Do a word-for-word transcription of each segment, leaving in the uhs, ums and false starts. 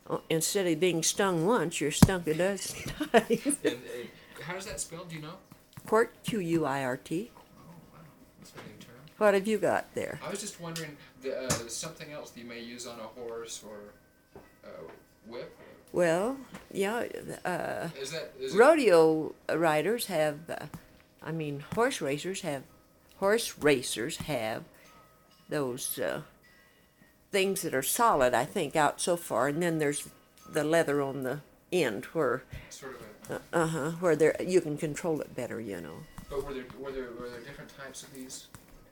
uh, instead of being stung once, you're stung a dozen times. And uh, how does that spell? Do you know? Quart, Q U I R T. Oh, wow. That's a new term. What have you got there? I was just wondering, the, uh, something else that you may use on a horse or uh, whip? Well, yeah, uh, Is that, is it, rodeo riders have, uh, I mean, horse racers have, horse racers have those uh, things that are solid, I think, out so far, and then there's the leather on the end where, sort of a, uh huh, where there you can control it better, you know. but were there, were there, were there different types of these?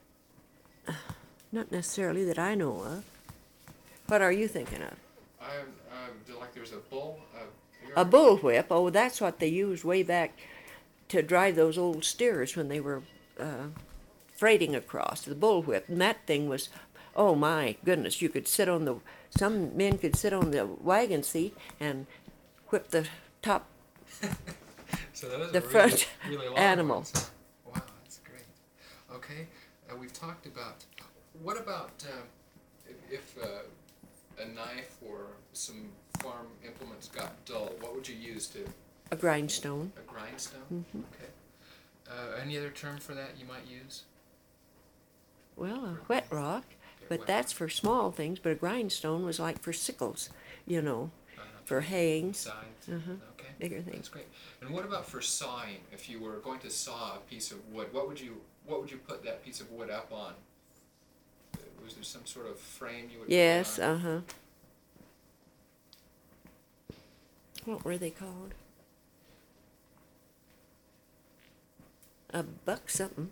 Not necessarily that I know of. What are you thinking of? I, um, like there's a bull, A bullwhip. Oh, that's what they used way back to drive those old steers when they were uh, freighting across. The bullwhip, and that thing was, oh my goodness! You could sit on the. Some men could sit on the wagon seat and whip the top. So those the are front really, really long animal. ones. Wow, that's great. Okay, uh, we've talked about. What about uh, if, if uh, a knife or some farm implements got dull? What would you use to? A grindstone. A grindstone. Mm-hmm. Okay. Uh, any other term for that you might use? Well, a whet rock, but that's for small things. But a grindstone was like for sickles, you know, Uh, for haying. Sides. Uh-huh. Okay. Bigger things. That's great. And what about for sawing? If you were going to saw a piece of wood, what would you what would you put that piece of wood up on? Uh, Was there some sort of frame you would? Yes. Put on? Uh huh. What were they called? A buck something.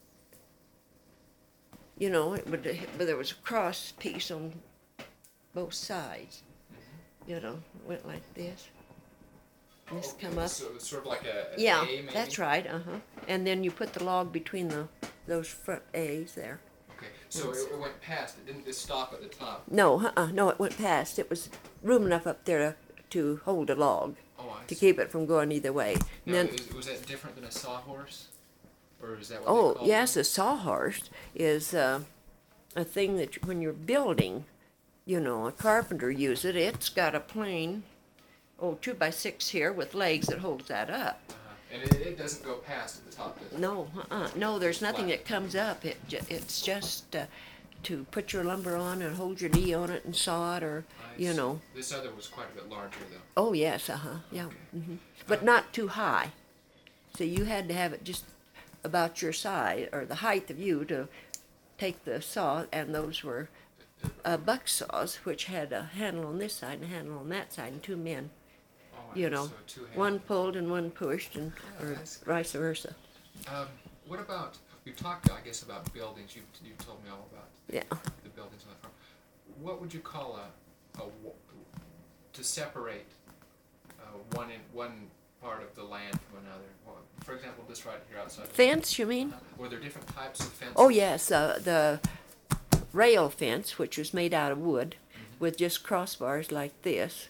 You know, it would, but there was a cross piece on both sides. Mm-hmm. You know, it went like this. This Okay, come up. So it's sort of like a, an Yeah, A, maybe? that's right. Uh huh. And then you put the log between the those front A's there. Okay, so it, it went past. It didn't just stop at the top. No, uh, uh no, it went past. It was room enough up there to, to hold a log Oh, I to see. keep it from going either way. And Now, then, is, was that different than a sawhorse, or is that what oh they call yes, them? a sawhorse is uh, a thing that you- when you're building, you know, a carpenter uses it. It's got a plane, oh, two by six here with legs that holds that up. Uh-huh. And it, it doesn't go past at the top, does it? No, uh-uh. No, there's nothing Flat. that comes up. It ju- it's just uh, to put your lumber on and hold your knee on it and saw it, or I you see. know. This other was quite a bit larger, though. Oh yes, uh huh, yeah, Okay. hmm but not too high. So you had to have it just about your size or the height of you to take the saw, and those were uh, buck saws, which had a handle on this side and a handle on that side, and two men. Oh, I You see. know, So two-handed. one pulled and one pushed, and Oh, or that's vice versa. Um, what about, we've talked, I guess, about buildings. You you told me all about Yeah. the buildings on the farm. What would you call a, a wa- to separate uh, one in one part of the land from another? Well, for example, this right here outside. Fence, you mean? Uh, Were there different types of fences? Oh yes, uh, the rail fence, which was made out of wood, Mm-hmm. with just crossbars like this.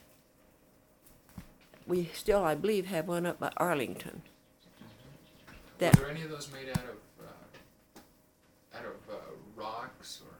We still, I believe, have one up by Arlington. That Were there any of those made out of uh, out of uh, rocks or?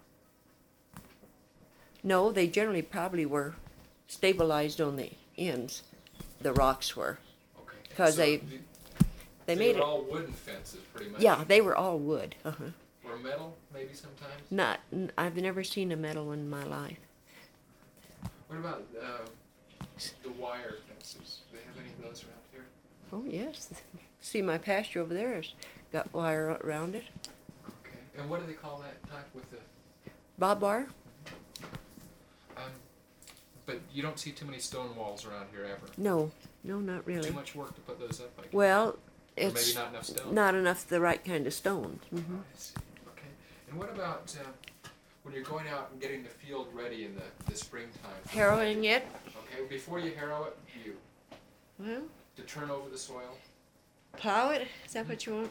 no, they generally probably were stabilized on the ends. The rocks were. Okay. 'Cause So they- the- They they made were it. all wooden fences, pretty much. Yeah, they were all wood. Uh-huh. Or metal, maybe sometimes. Not, n- I've never seen a metal one in my life. What about uh, the wire fences? Do they have any of those around here? Oh yes, see my pasture over there has got wire around it. Okay. And what do they call that type with the? Bob bar? Um, but you don't see too many stone walls around here ever. No, no, not really. Too much work to put those up, I guess. Well, Or it's maybe not enough stone. not enough the right kind of stone. Oh, hmm I see. Okay. And what about uh, when you're going out and getting the field ready in the, the springtime? Harrowing it. Okay. Before you harrow it, you Well, to turn over the soil. plow it. Is that what you want?